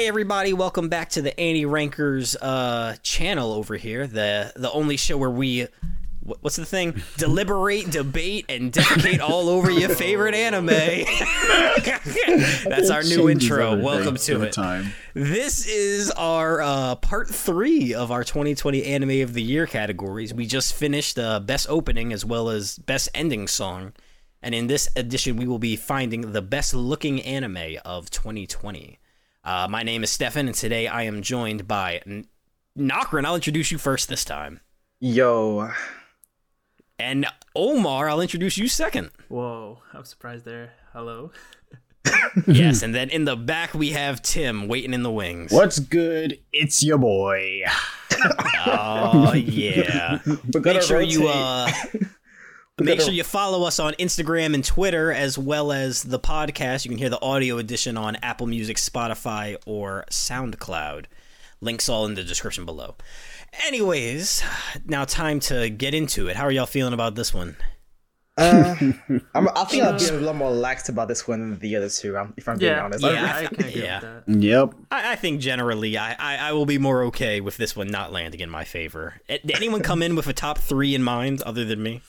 everybody, welcome back to the Annie Rankers channel over here, the only show where we, what's the thing? Deliberate, debate, and defecate all over your favorite anime. That's our new intro. Welcome to it. This is our part 3 of our 2020 Anime of the Year categories. We just finished Best Opening as well as Best Ending Song. And in this edition, we will be finding the best looking anime of 2020. My name is Stefan, and today I am joined by Nokrin. I'll introduce you first this time. Yo. And Omar, I'll introduce you second. Whoa, I'm surprised there. Hello. Yes, and then in the back we have Tim waiting in the wings. What's good? It's your boy. Oh, yeah. Make sure you follow us on Instagram and Twitter, as well as the podcast. You can hear the audio edition on Apple Music, Spotify, or SoundCloud. Links all in the description below. Anyways, now time to get into it. How are y'all feeling about this one? I think I'll be a lot more lax about this one than the other two, if I'm being honest. I can agree with that. Yep. I think generally I will be more okay with this one not landing in my favor. Did anyone come in with a top 3 in mind other than me?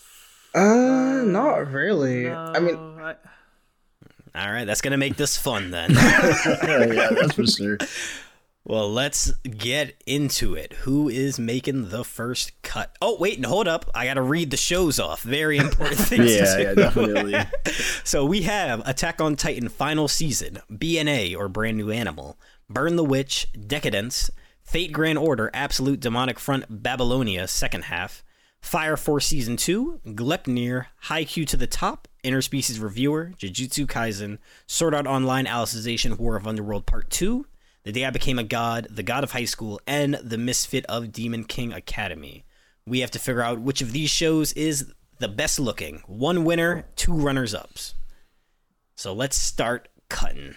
Not really. No, I mean, all right, that's gonna make this fun then. Yeah, that's for sure. Well, let's get into it. Who is making the first cut? Oh, wait, hold up. I gotta read the shows off. Very important thing to do. Yeah, definitely. So we have Attack on Titan Final Season, BNA or Brand New Animal, Burn the Witch, Decadence, Fate Grand Order, Absolute Demonic Front, Babylonia, second half, Fire Force Season 2, Gleipnir, Haikyuu to the Top, Interspecies Reviewer, Jujutsu Kaisen, Sword Art Online Alicization War of Underworld Part 2, The Day I Became a God, The God of High School, and The Misfit of Demon King Academy. We have to figure out which of these shows is the best looking. 1 winner, 2 runners-ups. So let's start cutting.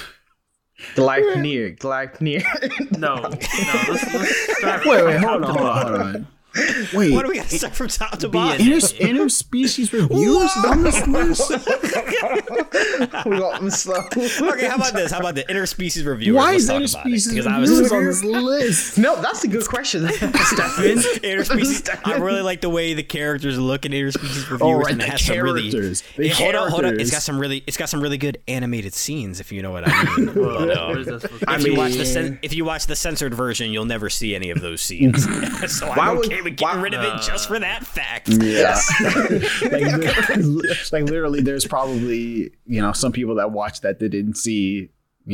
Gleipnir. No, let's start. Wait, hold on. Wait, What do we got to start from top to bottom? interspecies reviewers on this list? We got them slow. Okay, how about this? How about the interspecies reviewer? Why Let's is talk about it, interspecies because I was reviewers on this list? No, that's a good question, Stefan. interspecies. I really like the way the characters look in interspecies reviewers, Oh, right, and it the has some really. characters. Hold up. It's got some really good animated scenes, if you know what I mean. Whoa, But, where's that supposed to if be? you watch if you watch the censored version, you'll never see any of those scenes. So I'm okay with getting rid of it just for that fact. Yeah. like literally, there's probably, some people that watched that didn't see,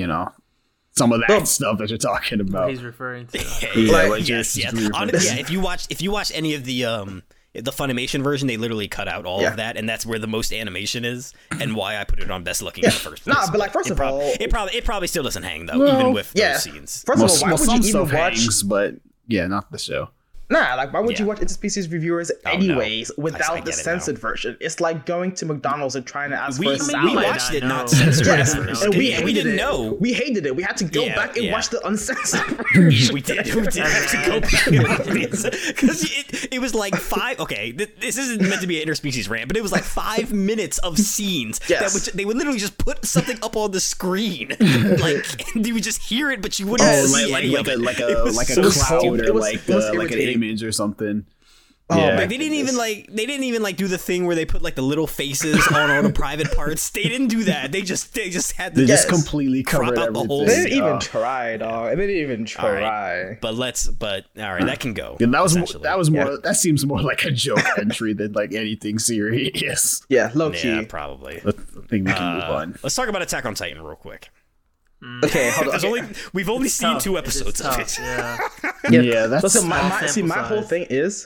some of that stuff that you're talking about. He's referring to. Yes. If you watch any of the Funimation version, they literally cut out all of that, and that's where the most animation is, and why I put it on best looking in the first place. Nah, but like first of all, it probably still doesn't hang though, even with those scenes. First of all, why would you even watch? Hangs, but yeah, not the show. Nah, like why would you watch interspecies reviewers anyways without the get it censored version? It's like going to McDonald's and trying to ask for a We salad. watched it not censored. Yes, and we didn't know. We hated it. We had to go back and watch the uncensored version. We did have to go back and watch it because it was like 5. Okay, this isn't meant to be an interspecies rant, but it was like 5 minutes of scenes that they would literally just put something up on the screen, like and you would just hear it, but you wouldn't see any of it. like a cloud or like an image or something. Like they didn't even do the thing where they put like the little faces on all the private parts. They didn't do that. They just had to just completely crop covered out the everything. whole. They didn't even try, dog. They didn't even try. All right. All right, that can go. Yeah, that was more. That seems more like a joke entry than like anything serious. Yeah, low key. Yeah, probably. I think we can move on. Let's talk about Attack on Titan real quick. Okay, hold on. We've only seen 2 episodes of it. Yeah. That's so my whole thing is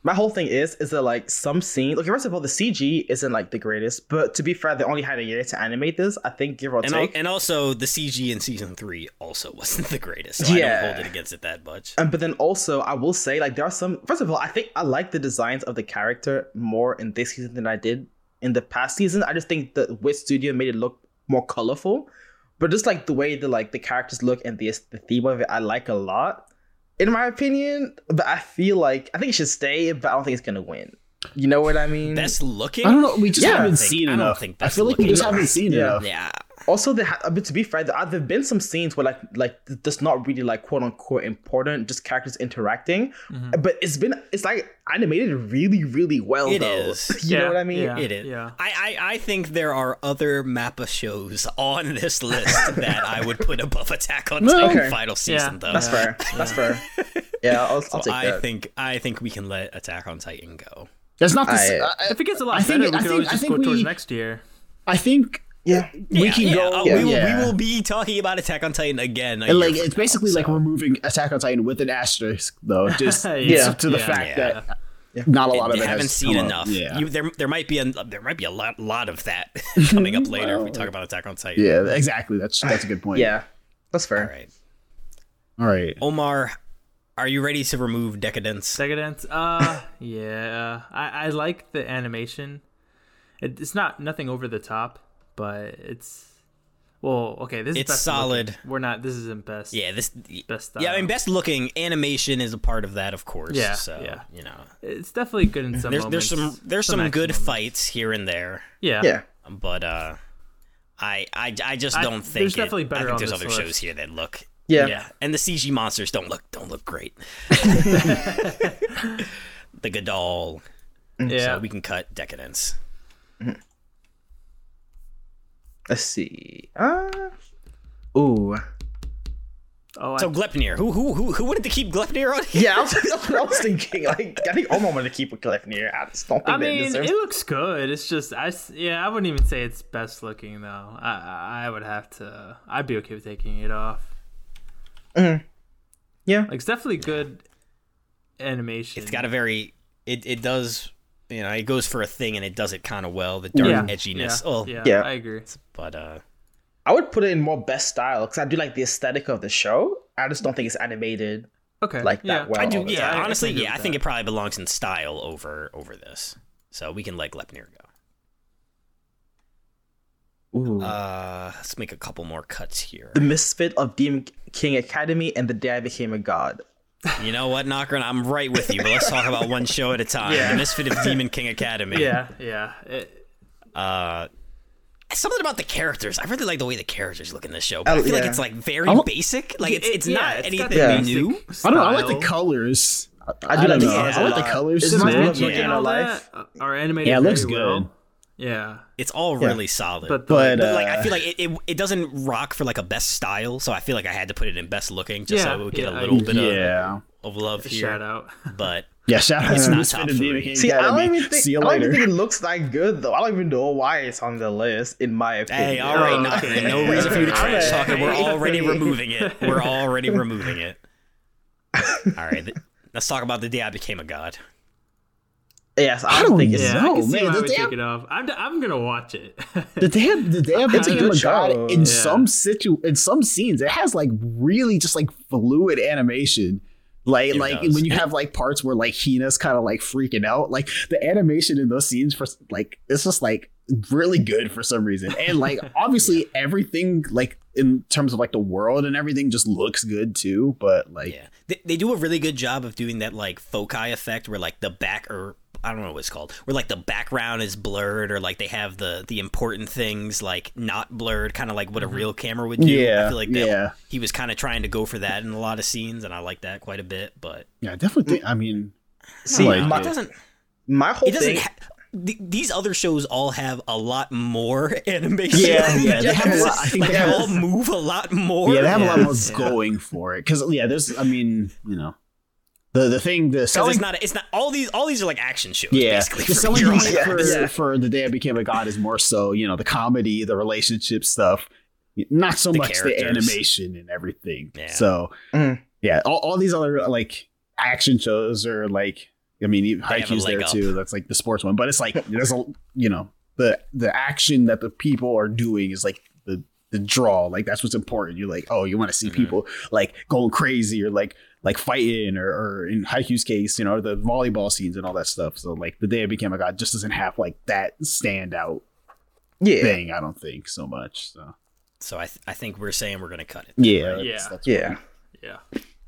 that like some scene. Okay, first of all, the CG isn't like the greatest, but to be fair, they only had a year to animate this. I think give or take. And also the CG in season 3 also wasn't the greatest. So I don't hold it against it that much. But then also I will say like there are some. First of all, I think I like the designs of the character more in this season than I did in the past season. I just think the Wit Studio made it look more colorful. But just like the way the characters look and the theme of it, I like a lot, in my opinion. But I think it should stay, but I don't think it's gonna win. You know what I mean? Best looking? I don't know. We just haven't seen enough. I think I feel like we just haven't seen enough. Yeah, Also, but to be fair, there've been some scenes where like that's not really like quote unquote important, just characters interacting. But it's like animated really, really well. It though. is. You know what I mean? Yeah. It is. Yeah. I think there are other Mappa shows on this list that I would put above Attack on Titan Okay. final season, though. That's fair. That's fair. Yeah, I'll So take that. I think we can let Attack on Titan go. That's not the. If it gets a lot I think- better, we I could always think- I just think go towards we- next year. I think Yeah. we can go. We will be talking about Attack on Titan again. And like it's basically like removing Attack on Titan with an asterisk, though, just Yeah. to the Yeah. fact Yeah. that not a lot of I it haven't has seen come enough. Up. Yeah, There might be a lot of that coming up later if we talk about Attack on Titan. yeah, exactly. That's a good point. Yeah, that's fair. All right, All right. Omar, are you ready to remove Decadence? Decadence. Yeah. I like the animation. It's nothing over the top, but it's okay. This is It's best solid. looking. We're not. This isn't best. Yeah, Best style. Yeah, I mean, best looking animation is a part of that, of course. Yeah, so yeah. you know, It's definitely good in some there's moments. there's some good action moments. fights here and there, Yeah. Yeah. but I just don't think there's definitely better I think on there's this other list. shows here that look. Yeah. And the CG monsters don't look great. The Gadol. Yeah. So we can cut Decadence. Let's see. Ooh. Oh, So Glepnir, who wanted to keep Glepnir on? Yeah, that's what I was thinking. Like, I think Omar wanted to keep a Glepnir. I just don't think I that mean, deserves. it looks good. It's just, I wouldn't even say it's best looking though. I would have to. I'd be okay with taking it off. Yeah. Like, it's definitely good animation. It's got a very it does, you know, it goes for a thing and it does it kind of well. The dark edginess. Yeah. Oh, Yeah, Yeah. I agree. but I would put it in more best style because I do like the aesthetic of the show. I just don't think it's animated Okay. like that well. I do. all the Yeah, time. honestly, agree yeah, I with think that. it probably belongs in style over this. So we can let Glepnir go. Ooh. Let's make a couple more cuts here. The Misfit of Demon King Academy and The Day I Became a God. You know what, Knocker? I'm right with you, but let's talk about one show at a time. Yeah. The Misfit of Demon King Academy. Yeah. Something about the characters. I really like the way the characters look in this show, but I feel like yeah. it's like very I don't- basic. Like it's Yeah, not it's anything got the new. basic I don't know. I like style. the colors. I do like the know. colors I a like the lot. colors. It's too. reminds me of Magic Looking and at all Life. that are animated. Yeah, it looks very well. good. Yeah, It's all really solid. but But like I feel like it doesn't rock for like a best style, so I feel like I had to put it in best looking just so it would get yeah, a little bit Yeah. of love here. shout out. But Yeah, shout out It's to not Misfit top of Demon three. King See, I Academy. don't even think See you I don't even later. think it looks that good though. I don't even know why it's on the list, in my opinion. hey, all right, Knocker. okay. No reason for you to trash Okay. talk it. We're already removing it. We're already removing it. All right, let's talk about The Day I Became a God. Yes, I I don't don't think it's Yeah, I No, can see man, why I the would damn- take it off. I'm gonna watch it. The day of It's a Became good a God show. in Yeah. some in some scenes it has like really just like fluid animation. Like does. when you have like parts where like Hina's kind of like freaking out, like the animation in those scenes for like it's just like really good for some reason. And like obviously everything like in terms of like the world and everything just looks good too. But like Yeah, they do a really good job of doing that like foci effect where like the back or I don't know what it's called, where like the background is blurred or like they have the important things like not blurred, kind of like what a real camera would do. Yeah, I feel like yeah. he was kind of trying to go for that in a lot of scenes, and I like that quite a bit. But yeah, I definitely think, I mean See, like my, it doesn't. my whole It doesn't. thing. These other shows all have a lot more animation. yeah, they have a lot, I think Like, they have all move a lot more. Yeah, they have a lot more Yeah. going for it because there's I mean the thing the Because selling it's not all these are like action shows. yeah basically, the for selling your point life. for The Day I Became a God is more so the comedy, the relationship stuff, not so The much the characters. animation and everything. Yeah. So Mhm. yeah, all these other like action shows are like I mean even They have a Haikyuu's leg there up. too. That's like the sports one, but it's like there's a the action that the people are doing is like the draw, like that's what's important. You're like, oh, you want to see people like going crazy or like fighting or in Haikyuu's case, the volleyball scenes and all that stuff. So like The Day I Became a God just doesn't have like that standout Yeah, thing, I don't think so much. So So I think we're saying we're gonna cut it. yeah, Yeah. that's yeah. Yeah.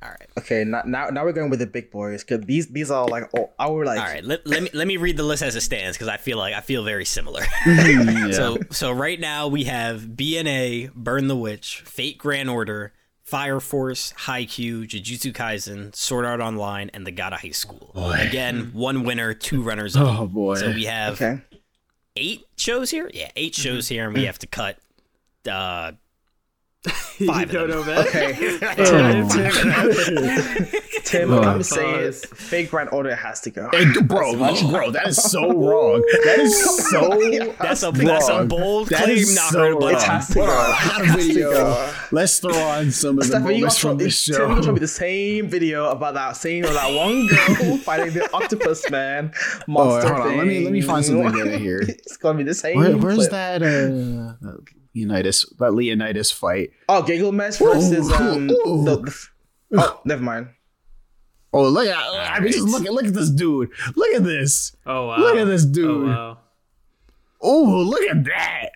All right. Okay, now we're going with the big boys because these are like our like. All right. Let me read the list as it stands because I feel very similar. Yeah. So right now we have BNA, Burn the Witch, Fate Grand Order, Fire Force, Haikyuu, Jujutsu Kaisen, Sword Art Online, and the God of High School. Again, one winner, two runners up. Oh boy. So we have 8 shows here. Yeah, 8 shows here, and we have to cut 5 of them. Okay. Tim, I'm saying Fate Grand Order has to go. Hey, bro, that is so wrong. That is so That's a wrong. bold That claim. is Not so heard, wrong. but It has to go. I got a video. Let's throw on some of the Stefan, you moments from this Tim, you're gonna show show. me the same video about that scene of that one girl fighting the octopus man monster hold on. thing. Let me find something good here. It's gonna be the same. Where's clip. that Leonidas fight? Oh, Gilgamesh versus Ooh. oh, never mind. Oh, look at I mean, just look at this dude. Look at this. Oh wow! Look at this dude. Oh wow! Oh, look at that.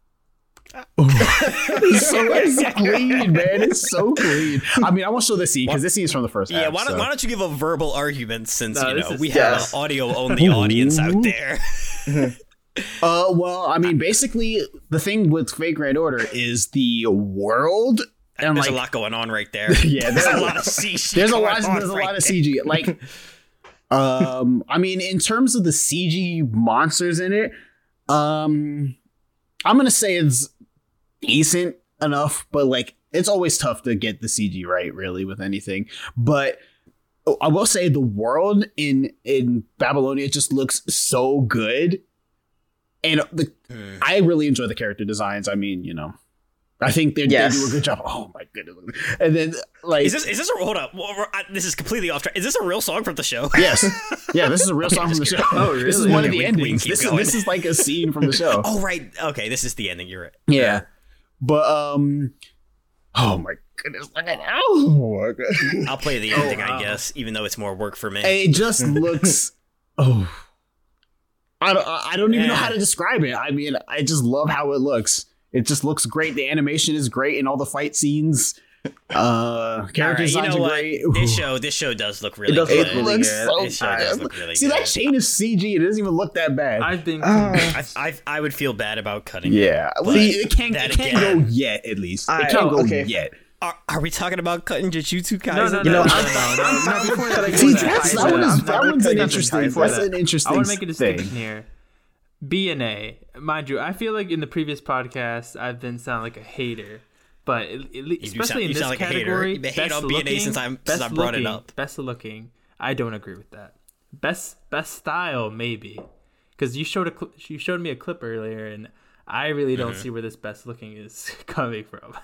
It's clean, man. It's so clean. I mean, I won't show the scene because this scene is from the first half. Yeah, why don't you give a verbal argument since we have yes. an audio only audience out there. Well, I mean, basically, the thing with Fate Grand Order is the world. And There's like, a lot going on right there. Yeah, there's a lot of CG. there's a going lot on of right CG. Like, I mean, in terms of the CG monsters in it, I'm gonna say it's decent enough, but like, it's always tough to get the CG right, really, with anything. But I will say the world in Babylonia just looks so good, and I really enjoy the character designs. I mean, I think they do a good job. Oh my goodness! And then like, Is this a hold up? This is completely off track. Is this a real song from the show? Yes, yeah, this is a real song from the show. Oh, really? This is one of the Wink, wink, endings. keep This going. is like a scene from the show. Oh right. Okay, this is the ending. You're right. Yeah, but oh my goodness! Look at oh my God. I'll play the ending, wow. I guess, even though it's more work for me. It just looks. I don't even know how to describe it. I mean, I just love how it looks. It just looks great. The animation is great in all the fight scenes. Character All right, designs are great. This show does look really does good. look really looks good. so This show does bad. look really See, good. that chain is CG. It doesn't even look that bad. I've been. I would feel bad about cutting. Yeah, But see, it can't that go again- yet. At least it I- can't go okay. yet. Are we talking about cutting Jujutsu No, Kaisen? no, no, I'm before cutting that. See, Jujutsu that one's an interesting. Before That's that, an interesting I want to make a thing. distinction here. BNA, mind you, I feel like in the previous podcast I've been sounding like a hater, but especially in this like category, a hater. You've been hating on BNA since I brought it up. Best looking, I don't agree with that. Best style, maybe, because you showed me a clip earlier, and I really don't see where this best looking is coming from.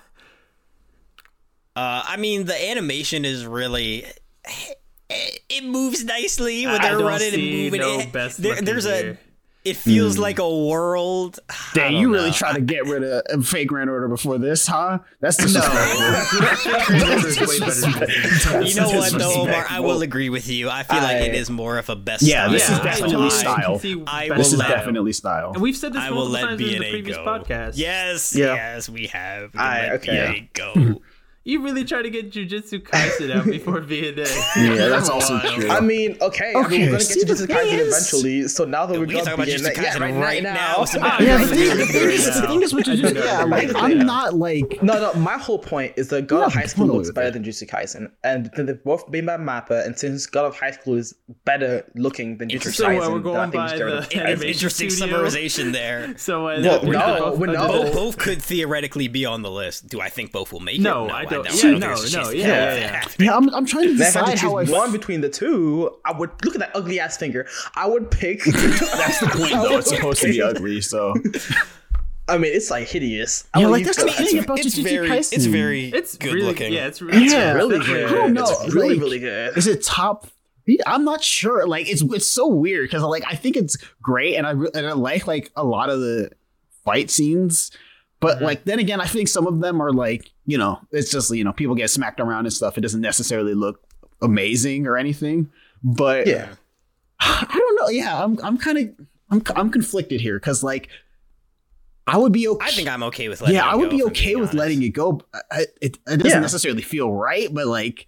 I mean, the animation is really. It moves nicely when I they're don't running and see moving. no best looking There's here. It feels like a world. Dang, you really try to get rid of Fate Grand Order before this, huh? That's disrespectful. You know what, though, Omar? I will agree with you. I feel like it is more of a best. Yeah, style. this is Yeah, definitely I style. can see I best This is will style. definitely style. And we've said this I will multiple let times in the BNA previous go. podcast. Yes, we have. We can let okay. BNA go. You really try to get Jujutsu Kaisen out before BNA. Yeah, that's also Wild. true. I mean, okay, I mean, we're gonna see, get to the Jujutsu Kaisen thing is- eventually. So now that we're We can gonna talk about be Jujutsu Kaisen right now. So Ah, Yeah, yeah, the thing is with Jujutsu, yeah, like I'm not like No, my whole point is that God of Yeah, High School totally looks with better it. than Jujutsu Kaisen, and they've both been by Mappa, and since God of High School is better looking than Jujutsu So, Kaisen, we're going then I think by it's better. the animation Interesting studio. summarization there. So Well, we're no, both- we're no. Both could theoretically be on the list. Do I think both will make No, it? I don't. I Yeah, don't no, think it's no, just- yeah. yeah, I'm trying to If I had decide to how I choose one between the two, I would look at that ugly ass finger. I would pick. That's the point, though. It's supposed to be ugly, so I mean, it's like hideous. yeah, I like mean, that's you the could- thing about It's Jujutsu very, Kaisen. it's very It's good really, looking. Yeah, it's really, Yeah, really it's good. I don't know. It's really, like, really good. Is it top? I'm not sure. Like it's so weird because like I think it's great and I like a lot of the fight scenes, but like then again I think some of them are like it's just people get smacked around and stuff. It doesn't necessarily look amazing or anything, but Yeah. I don't know. Yeah, I'm conflicted here because like I would be okay. I think I'm okay with letting it go. I would be if I'm okay being with honest. letting it go. It doesn't necessarily feel right, but like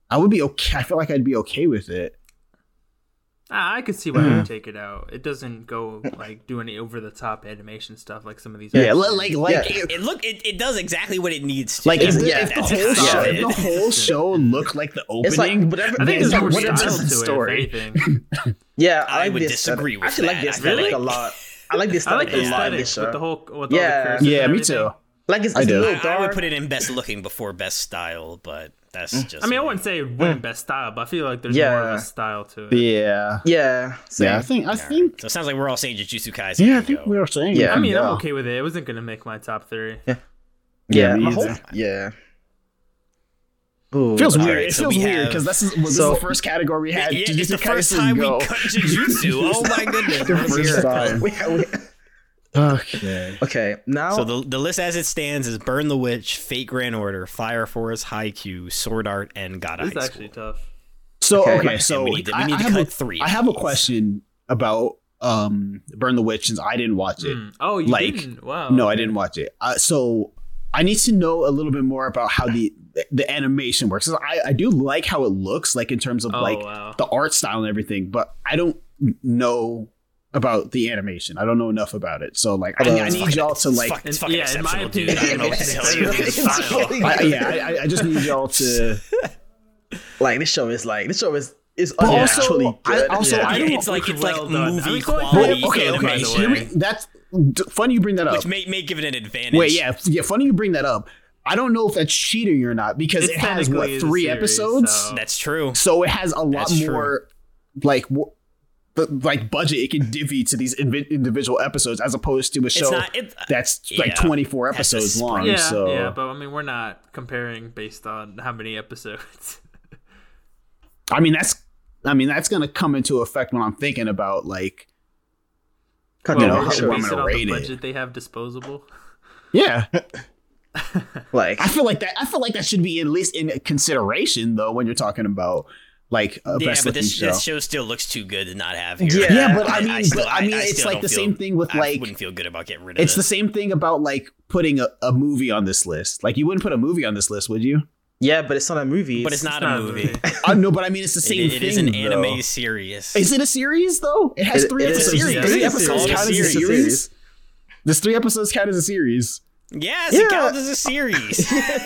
I would be okay. I feel like I'd be okay with it. I could see why you would take it out. It doesn't go like do any over the top animation stuff like some of these. Yeah, other like Yeah. It does exactly what it needs to. like if, Yeah, if the that's whole show, solid. if the whole show looked like the It's like opening, whatever. I think it's there's like more whatever style the to story. it. If anything. Yeah, I like would the disagree aesthetic. with I actually like that. the I feel aesthetic like- a lot. I like the I aesthetic like the a lot in aesthetic this show. with the whole with all Yeah. the curses yeah, and me everything. too. Like it's I a do. little I dark. would put it in best looking before best style, but that's just. I mean, I wouldn't say it wouldn't best style, but I feel like there's more Yeah. of a style to it. Yeah, Yeah, same. yeah. I think. So it sounds like we're all saying Jujutsu Kaisen. Yeah, I can think go. we were saying. Yeah. I mean, yeah. I'm okay with it. It wasn't gonna make my top 3. Yeah, Yeah, me my whole, either. yeah. Ooh, Feels All weird. right, It so feels we weird have- because this is So- the first category we had. Yeah, Jujutsu it's the first Kaisen time go. we cut Jujutsu. Oh my goodness. The first time. we- Okay. okay, now So the list as it stands is Burn the Witch, Fate Grand Order, Fire Force, Haikyuu, Sword Art, and God This High is School. actually tough. So Okay. okay, so we need to I cut have a, 3. I have a question about Burn the Witch since I didn't watch it. Oh, you Like, didn't? Wow. No, I didn't watch it. So I need to know a little bit more about how the animation works. 'Cause I do like how it looks, like in terms of Oh, like wow. the art style and everything, but I don't know about the animation. I don't know enough about it. So like I need y'all to like It's fucking yeah, in my exceptional, dude. opinion, I don't know what to tell you. it's style. I just need y'all to like this show is But actually also, good. I don't It's like well done. movie I mean, quality okay, animation. hear me. That's funny you bring that up. Which may give it an advantage. Wait, yeah, funny you bring that up. I don't know if that's cheating or not because It's it has technically a 3 series, episodes, so- That's true. so it has a lot That's true. more like budget it can divvy to these individual episodes as opposed to a show that's like yeah, 24 has to episodes spread. long. Yeah, so yeah, but I mean, we're not comparing based on how many episodes. I mean that's gonna come into effect when I'm thinking about like Cut you down know, the how show. I'm based gonna on rate the it. budget they have disposable. Yeah. Like I feel like that should be at least in consideration though when you're talking about like a Yeah, best but looking this show. show still looks too good to not have here. Yeah. Yeah, but I mean, still- it's still like don't the feel- same thing with I like wouldn't feel good about getting rid of it's the this. same thing about like putting a movie on this list. Like you wouldn't put a movie on this list, would you? yeah, but it's not a movie. But it's not a movie. No, but I mean it's the same It thing. is an though. anime series. Is it a series though? It has It- 3 it is a episodes. series. 3 It is episodes called a count as a series. series. Does 3 episodes count as a series? Yes, Yeah. it counts as a series.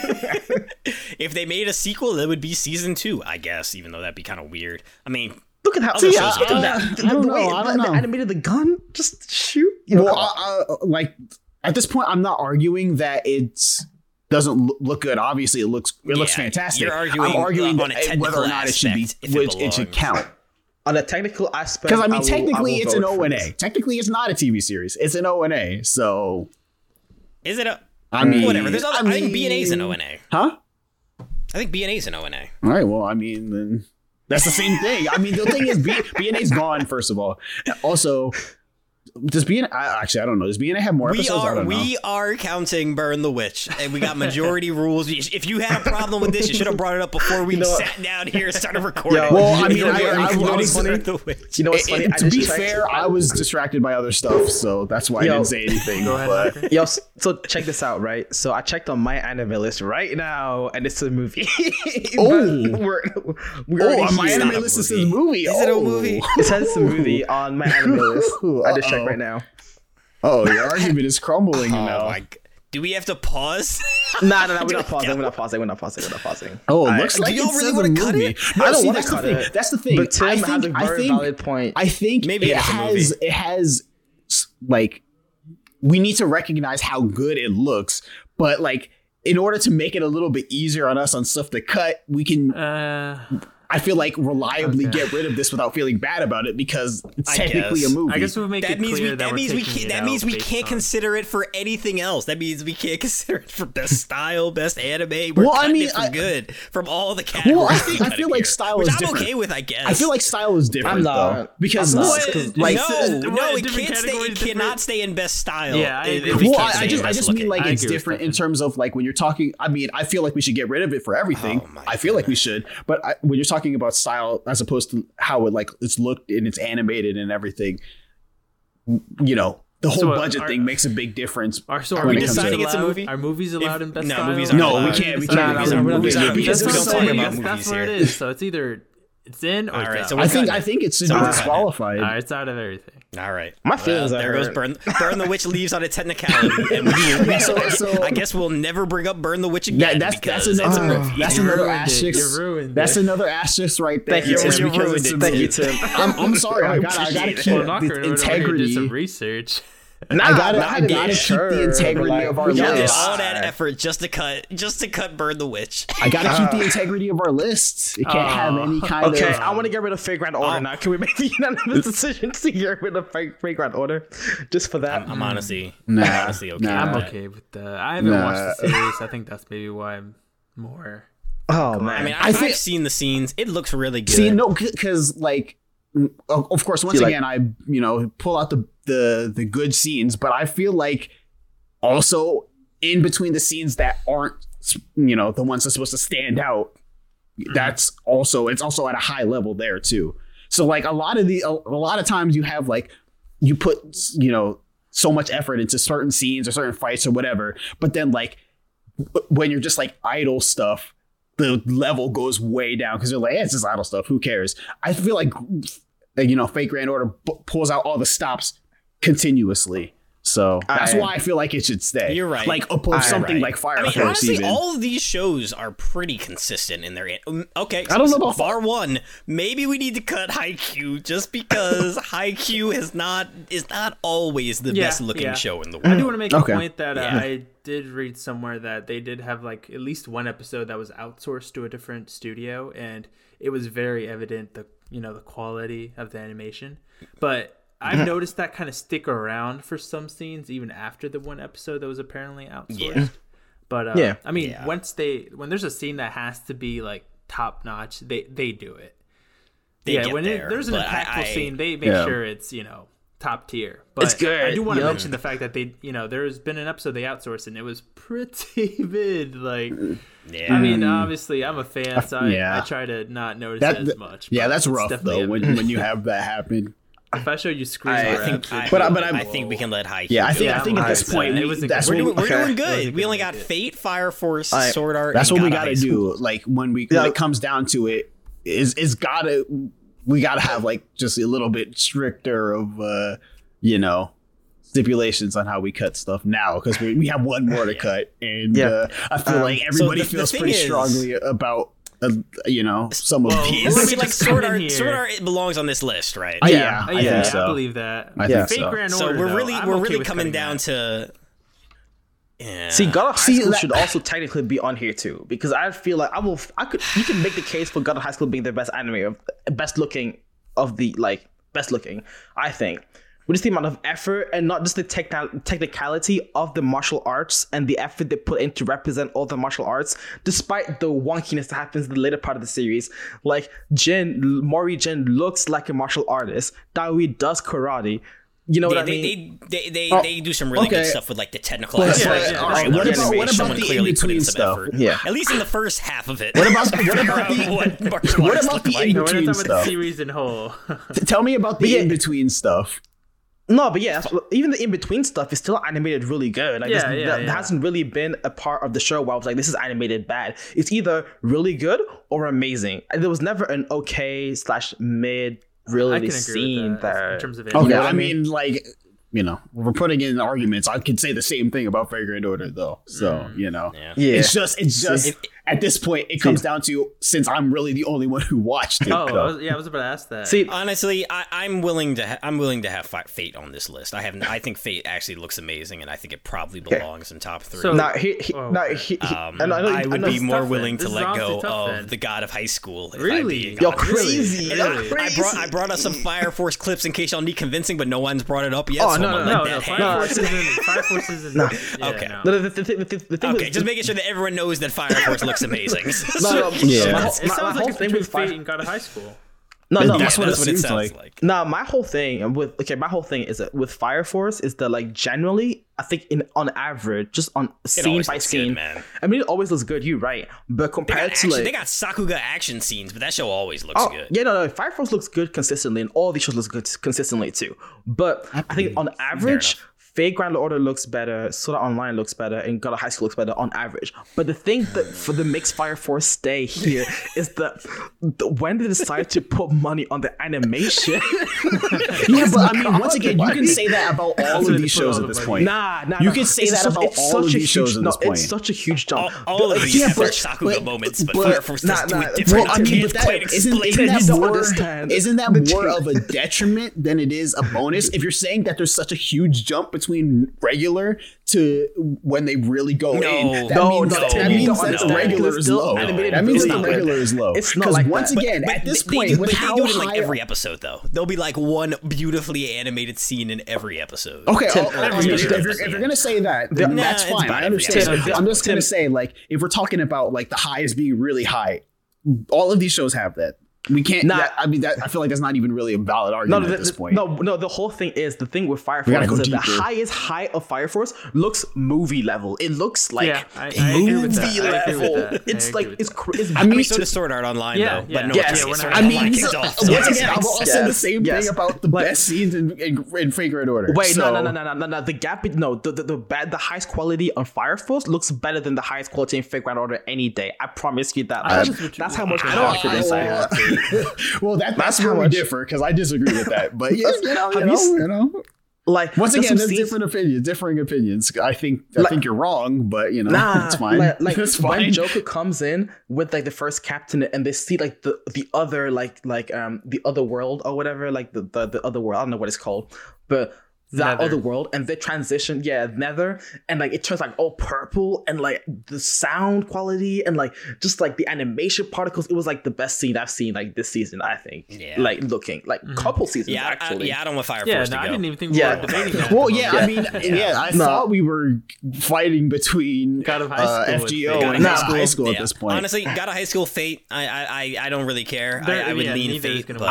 If they made a sequel, it would be season 2, I guess. Even though that'd be kind of weird. I mean, Look at how Other look shows at do that. I The don't way know, I don't the know. animated the gun, just shoot. You know, Well, like at this point, I'm not arguing that it doesn't look good. Obviously, it looks Yeah, fantastic. you're arguing, I'm arguing on a that whether or technical not it should be, aspect, if it which it should belongs. count. on a technical aspect. Because I mean, will technically, it's an vote for ONA. this. Technically, it's not a TV series. It's an ONA. So is it a? I mean, Whatever. There's other. I think mean- B&A's an ONA. huh? I think B&A's an ONA. All right. Well, I mean, then that's the same thing. I mean, the thing is, B&A's gone. First of all, also, does B&A actually? I don't know. Does B&A have more episodes? I don't know. We are counting Burn the Witch, and we got majority rules. If you had a problem with this, you should have brought it up before we know what? sat down here and started recording. Yo, Well, I you mean, know I what's was- funny? Burn the Witch. You know what's funny? I To be just checked- fair, I was distracted by other stuff, so that's why I Yo. didn't say anything. Go ahead, but- Hacker. Yo, so check this out, right? So I checked on my anime list right now, and it's a movie. Oh. But we're Oh, already on my here. anime list, it says movie. Is it a movie? It says it's a movie on my anime list. I just checked Uh-oh. right now. Oh, your argument is crumbling Oh now. my! Do we have to pause? Nah, we're Do not it pausing. again. We're not pausing. We're not pausing. We're not pausing. Oh, it Alright. looks like y'all it really says wanna a cut movie. it? No, I don't see, wanna that's the cut thing. it. That's the thing. But Tim I has a think, very valid point. I think Maybe it it's a has. movie. It has like we need to recognize how good it looks, but like in order to make it a little bit easier on us on stuff to cut, we can. I feel like reliably Okay. get rid of this without feeling bad about it because it's I technically guess. a movie. I guess we'll make That it means clear we. that That we're means we taking can't. it That means out we based can't on- consider it for anything else. That means we can't consider it for best style, best anime. We're Well, I cutting mean, it for I- good from all the categories. Well, I we cut feel it like here, style which is I'm different. okay with. I guess. I feel like style is different I'm not. though because I'm not. What? like no, What, it different can't stay. It categories, cannot different- stay in best style. Yeah, I It- agree. it Well, can't Well, stay I in just best mean looking. like I it's agree with different that. in terms of like when you're talking. I mean, I feel like we should get rid of it for everything. Oh my I feel like we should, but when you're talking about style as opposed to how it like it's looked and it's animated and everything, you know, the whole So, budget thing makes a big difference. Are we movies deciding it's a allowed- movie? Are movies allowed in best no, style? movies aren't No, allowed. we can't. We Nah, can't. nah, because nah, of we're not movies. doing that. Because we don't That's talk what I'm about saying. That's movies where it here. is. So it's either it's in or All it's right, out. so I think cutting I it. think it should So be we're cutting it. disqualified. It's out of everything. All right. My feelings There are- goes Burn the Witch leaves on a technicality, and I guess we'll never bring up Burn the Witch again. That's because another it's a movie. that's You another ruined it. asterisk. You ruined That's it. another asterisk right there. Thank you, Tim. It's You because ruined it's it. a Thank you, movie. Tim. I'm sorry. I gotta appreciate keep it. Well, I'm not the gonna did integrity. some research. I gotta yeah, keep sure, the integrity but, like, of our we Y'all gotta- did list. all that effort just to cut Burn the Witch. I gotta keep the integrity of our list. It can't have any kind Okay, of. I want to get rid of Fate Grand Order now. Can we make the unanimous decision to get rid of Fate Grand Order? Just for that. I'm honestly, Nah, I'm honestly okay. nah. I'm with that. okay with that. I haven't Nah. watched the series. I think that's maybe why I'm more. Oh man. I mean, I think- I've seen the scenes. It looks really good. See, no, because like, of course, once See, like- again, I pull out the good scenes, but I feel like also in between the scenes that aren't the ones that's supposed to stand out, it's also at a high level there too. So like a lot of times you have like you put so much effort into certain scenes or certain fights or whatever, but then like when you're just like idle stuff, the level goes way down because you're like, it's just idle stuff. Who cares? I feel like Fate Grand Order pulls out all the stops continuously. So that's why I feel like it should stay. You're right. Like opposed something Right. like Fire I mean, Force. honestly, even. all of these shows are pretty consistent in their. Okay, I don't know about bar one. Maybe we need to cut Haikyuu just because Haikyuu is not always the best looking show in the I world. do want to make Okay. a point that Yeah. I did read somewhere that they did have like at least one episode that was outsourced to a different studio, and it was very evident the quality of the animation. But I've noticed that kind of stick around for some scenes even after the one episode that was apparently outsourced. Yeah. But Yeah. I mean, Yeah. when there's a scene that has to be like top notch, they do it. They get when there, there's an but impactful scene, they make Yeah. sure it's top tier. But It's good, I do want to yep. mention the fact that they there's been an episode they outsourced and it was pretty mid. Like, Yeah. I mean, obviously I'm a fan, so Yeah. I try to not notice it as much. Yeah, but that's it's rough definitely though when you have that happen. if I show you screen I grabs, think, it'd I, be but like, I whoa. think we can let Haikyuu. Yeah, I go. think Yeah, I think at this I'm point fine. It was a that's good- what We're Okay. doing It was good. a We only good got idea. Fate, Fire Force, I- Sword Art. That's and what we God gotta High School. do. Like when it comes down to it, we gotta have like just a little bit stricter of stipulations on how we cut stuff now because we have one more to cut, and I feel like everybody the feels thing pretty is- strongly about some of Well, these. let I me mean, like just Sword come in Art, here. Sword Art it belongs on this list, right? Yeah, I yeah, think so. I believe that. I think Fate so. Grand So Order, we're though, really I'm we're okay really with coming cutting down that. to. Yeah. See, God of High See, School that- should also technically be on here too, because I feel like you can make the case for God of High School being the best anime best looking. I think. With just the amount of effort and not just the technicality of the martial arts and the effort they put in to represent all the martial arts, despite the wonkiness that happens in the later part of the series. Like Mori Jin looks like a martial artist. Dawi does karate. You know what I mean? They do some really good okay. stuff with like the technical But- aspects. yeah, of all right, martial what arts. about Someone the clearly put in-between in some stuff? effort. Yeah. At least in the first half of it. What about the what martial what arts about look the like? No, we're in-between not talking about the stuff? series in whole. Tell me about the yeah. in between stuff. No, but yeah, even the in-between stuff is still animated really good. Like, there hasn't really been a part of the show where I was like, this is animated bad. It's either really good or amazing. And there was never an okay/mid I really can agree scene with that there. in terms of Okay, know what I I mean, like, we're putting in arguments. I could say the same thing about Fate Grand Order, though. So, Yeah. it's just at this point, it comes down to since I'm really the only one who watched it. Oh, though. I was about to ask that. See, Honestly, I'm willing to have Fate on this list. I think Fate actually looks amazing, and I think it probably belongs in top 3. So- now, I would be more tough willing then. to This is let go honestly tough of then. the God of High School. if I'm Really? being You're honest. crazy. Really? You're Really? crazy. I brought us some Fire Force clips in case y'all need convincing, but no one's brought it up yet. Oh, so no, I'm gonna no, let No, that hang. Fire Force isn't. No. Yeah, Okay. no. No, the thing Okay, with- just making sure that everyone knows that Fire Force looks amazing. No, Yeah. my It whole sounds like it's thing between with Fire- Fate and God of High School. No, That's what it seems sounds like. Now, my whole thing is that with Fire Force is that like generally, I think on average, just on scene always by looks scene, good, man. I mean, it always looks good. You're right, but compared to They got Sakuga action scenes, but that show always looks good. yeah, no, Fire Force looks good consistently, and all these shows look good consistently too. But I think on average, Fate Grand Order looks better, Sword Art Online looks better, and God of High School looks better on average. But the thing that for the mixed Fire Force stay here is that when they decide to put money on the animation. Yeah, but I mean, once again, you can say that about all of these shows at this point. Nah. You can say that about all of these shows at this point. It's such a huge jump. All of these have their Sakuga moments, but Fire Force does do it different. Well, I mean, but isn't that more of a detriment than it is a bonus? If you're saying that there's such a huge jump between regular to when they really go in, that means that the regular is low. That means the regular is low. It's not like once again, at this point, they do it in like every episode though. There'll be like one beautifully animated scene in every episode. Okay, if you're gonna say that, then that's fine. I understand. I'm just gonna say, like, if we're talking about like the highs being really high, all of these shows have that. We can't. I feel like that's not even really a valid argument at this point. No. The whole thing is the thing with Fire Force is that the highest high of Fire Force looks movie level. It looks like movie level. It's like it's. I mean, so does Sword Art Online though. Yeah, but no, I mean, once again, I've also said the same thing about the best scenes in Fate Grand Order. Wait, no. The gap, the highest quality on Fire Force looks better than the highest quality in Fate Grand Order any day. I promise you that. That's how much confidence I have. Well, that's where we differ because I disagree with that. But you know, like once again, there's differing opinions. I think you're wrong, but it's fine. It's fine. When Joker comes in with like the first captain, and they see like the other the other world or whatever, like the other world. I don't know what it's called, but. That other world, and they transition, Nether, and like it turns like all purple, and like the sound quality and like just like the animation particles, it was like the best scene I've seen like this season, I think. Like looking like couple seasons actually. I don't want Fire Force to go. I didn't even think we were debating that. Well, I mean, I thought we were fighting between God of High School FGO and High School at this point. Honestly, God of High School, Fate, I don't really care. I would lean Fate, but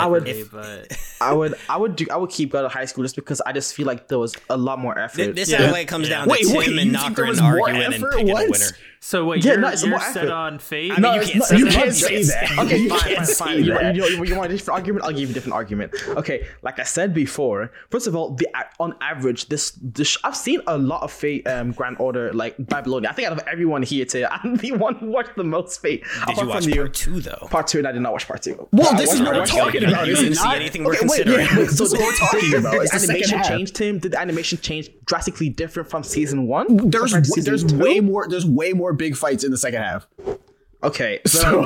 I would keep God of High School just because I just feel like there was a lot more effort. This sounds like it comes down to Tim and Nokrin arguing and picking a winner. So wait, you're set on Fate? I mean, you can't say that. Okay, fine. You want a different argument? I'll give you a different argument. Okay, like I said before, first of all, on average, this I've seen a lot of Fate Grand Order, like Babylonia. I think out of everyone here today, I'm the one who watched the most Fate. Did you watch part 2 though? Part 2, and I did not watch part 2. Well, this is what we're talking about. You didn't see anything we're considering. So we're talking about the animation changed, Tim? Did the animation change drastically different from season 1? There's way more big fights in the second half. Okay, so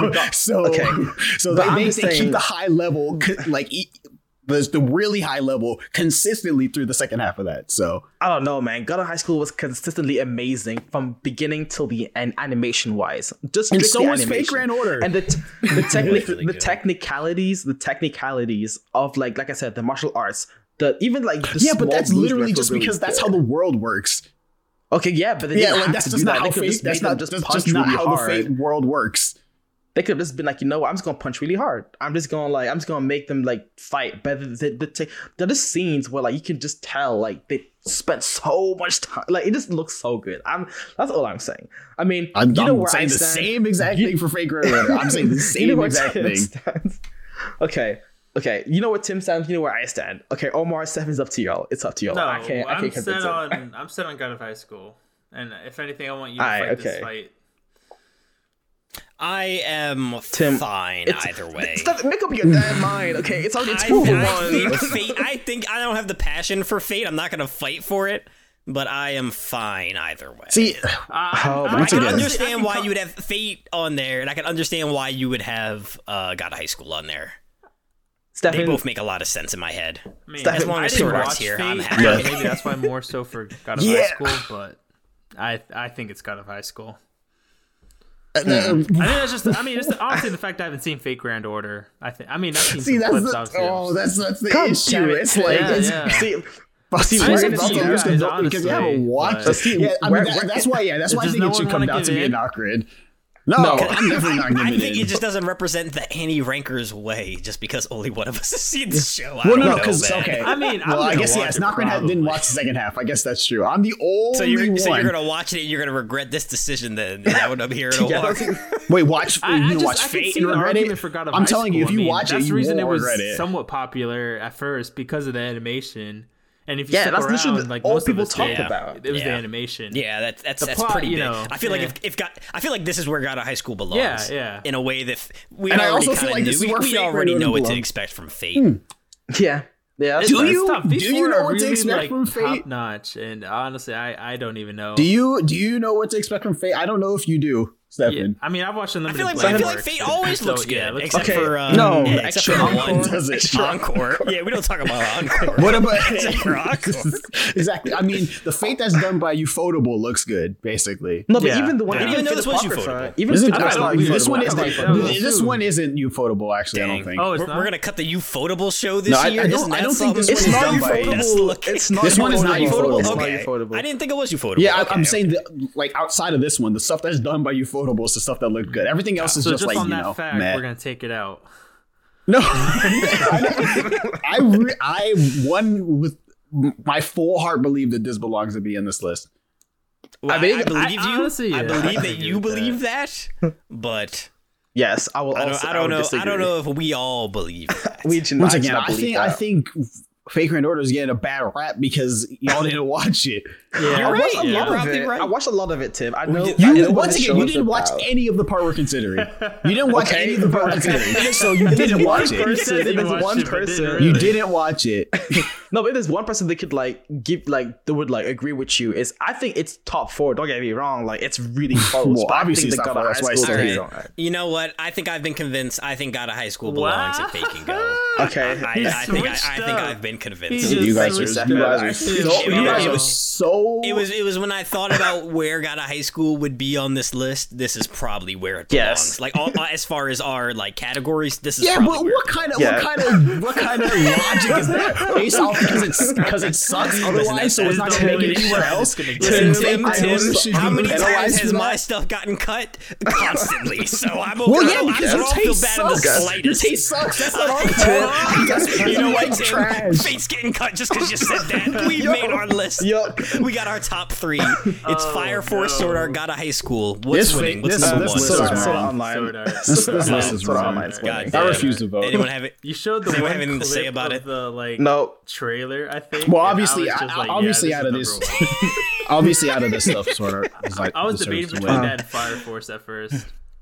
they keep the high level, like the really high level consistently through the second half of that. So I don't know, man. God of High School was consistently amazing from beginning till the end, animation wise. And so was Fate Grand Order. And the technicalities of like I said, the martial arts. But that's literally just because that's how the world works. Okay, but that's just not how Fate. That's not just not how the Fate world works. They could have just been like, you know what, I'm just gonna punch really hard. I'm just gonna make them like fight. But there are scenes where like you can just tell like they spent so much time. Like it just looks so good. That's all I'm saying. I mean, I'm saying the same exact thing for Fate Grand Order. I'm saying the same exact thing. Okay, you know what Tim stands, you know where I stand. Okay, Omar, 7's up to y'all. It's up to y'all. No, I can't I'm set on God of High School. And if anything, I want you to fight this fight. I am fine either way. Make up your damn mind, okay? It's already 2-1. I think I don't have the passion for Fate. I'm not going to fight for it, but I am fine either way. See, I can understand why you would have Fate on there, and I can understand why you would have God of High School on there. They both make a lot of sense in my head. I mean, as long as Sword Art's here, I'm happy. Maybe that's why I'm more so for God of High School, but I think it's God of High School. I think that's just. I mean, it's honestly the fact I haven't seen Fate Grand Order. I've seen some clips. That's the issue. It's like because you haven't watched. That's why I think it should come down to me and Nokrin. No, I'm definitely not giving I think it just doesn't represent the Annie Ranker's way, just because only one of us has seen the show. Okay. I mean, I guess Nokrin didn't watch the second half. I guess that's true. I'm the only one. So you're gonna watch it and you're gonna regret this decision. Then is that what I'm hearing? Wait, watch Fate and regret it. I'm telling you, if you watch it, that's the you reason won't regret it. It was somewhat popular at first because of the animation. And if you Yeah, stick that's literally around, like all most people of us talk did, about. it was the Yeah. animation. Yeah, that's plot, pretty you big. know, I feel like yeah. I feel like this is where God of High School belongs. Yeah. In a way that we And I already also feel kind of like knew. this is where We Fate already Grand know Order what to belongs. expect from Fate. Yeah. Yeah. Do It's you- tough. These do you four know are what to really, expect like, from Fate? top notch, and honestly, I don't even know. Do you know what to expect from Fate? I don't know if you do, Yeah, Stefan. I mean, I've watched I Unlimited feel like Blade I feel like Works, Fate and always so, looks good, yeah, it looks except okay. for No, except extra for encore. one Does it? encore. Yeah, we don't talk about encore. What about Except for encore. exactly? I mean, the Fate that's done by Ufotable looks good, basically. No, but Yeah. even the one. I didn't even know this was Apocrypha, Ufotable. Even Is it? Fate that's I not don't- This Ufotable, one I isn't. think that was This soon. one isn't Ufotable. Actually, I Dang. don't think. Oh, it's We're not. gonna cut the Ufotable show this No, I year. don't- Isn't I that don't think this something? one It's is not done by- Best Ufotable. looking. It's not This one is not Ufotable. It's not Okay. Ufotable. I didn't think it was Ufotable. Yeah, Okay, I'm okay. saying that, like outside of this one, the stuff that's done by Ufotable is the stuff that looked good. Everything else is So just like on you that know, fact, meh. we're gonna take it out. No, I won with my full heart believe that this belongs to be in this list. Well, I mean, I believe I you. honestly, I yeah, believe I that agree you with believe that, but Yes, I will. I Also, don't would know. I disagree. don't know if we all believe that. We do Once not, again, do not I believe think that. I think Fake Grand Order is getting a bad rap because y'all didn't watch it. Yeah, I watched a You're lot of probably it. right. I watched a lot of it, Tim. I know. I You know what once this again, show you is didn't watch about. any of the part we're considering. You didn't watch Okay. any of the part we're considering, so you didn't watch it. person. He If there's watched one it, but didn't person, really. You didn't watch it. no, but if there's one person they could like give, like they would like agree with you. Is I think it's top 4. Don't get me wrong. Like it's really close. Well, but I obviously think it's the top God of 4, that's High why I School said is it. alright. You know what? I think I've been convinced. I think God of High School belongs at Fake and Go. Okay. I think switched I think up. I've been He convinced. just You guys switched are up. so It was- so. It was when I thought about where God of High School would be on this list. This is probably where it belongs. Yes. Like as far as our like categories, this is Yeah, probably but where what kind of Yeah. what kind of logic is that? Based off because it sucks otherwise, so it's not There's gonna no make way it anywhere it's else. gonna get Tim, it. Tim, I know this should how be many times penalized has for my that. stuff gotten cut? Constantly. So I'm okay. Well, yeah, I because don't your feel taste bad in the sucks. Your slightest. taste sucks. That's not our fault. That's You know what, Tim? trash. Fate's getting cut just because you said that. We've made our list. Yup. We got our top 3. It's Fire Force, no. Sword Art, God of High School. What's This winning? fake- What's this- number this one? list is Sword wrong. Art Online. Sword Art. This list is Sword Art wrong. Online is God winning. damn. I refuse to vote. Anyone have it? You showed the Does anyone one have anything to clip say about of it? the like No. trailer, I think. Well, and obviously, I was just like, obviously, yeah, out of this this, is number one. obviously, out of this stuff, Sword Art is like I was deserves debating to between win. that and Fire Force at first.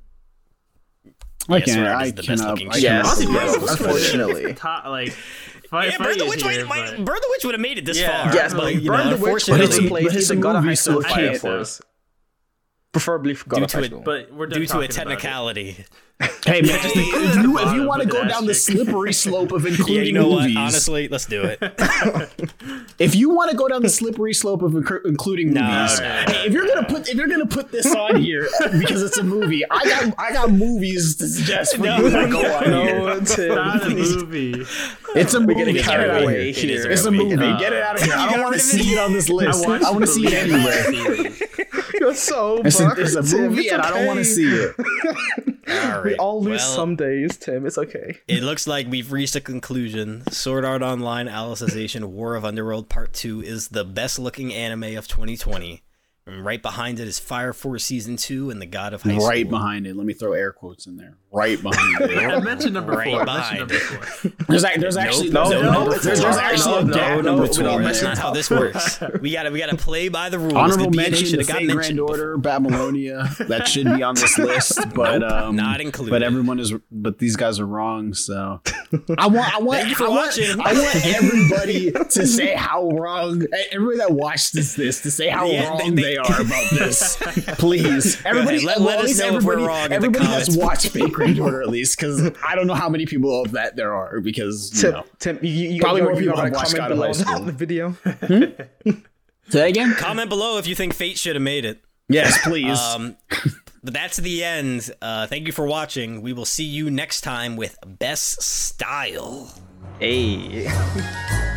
I Yeah, Sword can't. Art I is the best cannot. looking I shit. Yes. cannot. Honestly, Yes, Burn the Witch unfortunately. top, like Yeah, Burn the Witch here, might, but- Burn the Witch would have made it this Yeah. far. Yes, but you Burn know, the Witch unfortunately, would but replace it's a either God of High movie, School or so Fire can't. Force. Preferably God Due of to High it- School. But we're done due to a talking about it. technicality. Hey man, if you bottom want to with go an down the asterisk. slippery slope of Yeah, including you know what? movies, Honestly, let's do it. if you want to go down the slippery slope of including No, movies, no, if you're gonna put this on here because it's a movie, I got movies to suggest for you to go on here. No, Tim, Not a please. movie. It's a movie. getting Get it carried out of away here. here. It's a movie. Get it out of here. I don't want to see it on this list. I want to see it anywhere. You're so It's bugged, a Tim. movie, It's and I don't want to okay. see it. All right. We all lose well, some days, Tim. It's okay. It looks like we've reached a conclusion. Sword Art Online Alicization War of Underworld Part 2 is the best looking anime of 2020. And right behind it is Fire Force Season 2 and The God of High School. Right behind it. Let me throw air quotes in there. Right behind I it. mentioned number Right 4. I behind. mentioned number 4. There's actually Nope. there's No, number no, there's no, actually a no, gap no, number no, two. no, That's not how this works. We gotta play by the rules. Honorable the BNA mention should the have got Fate mentioned Grand Order, Babylonia. That should be on this list, but not included. But everyone is, but these guys are wrong. So I want Thank you for watching. I want everybody to say how wrong. Everybody that watched this to say how Yeah, wrong they- they are about this. Please, everybody. Let well, us at least know if we're everybody, wrong in the everybody has comments. watched Fate Grand Order at least, because I don't know how many people of that there are. Because you Tim, know. Tim, you Probably more you people gotta have watched comment God of below High School. on the video. Say that again. Comment below if you think Fate should have made it. Yes, please. But that's the end. Thank you for watching. We will see you next time with Best Style. Hey.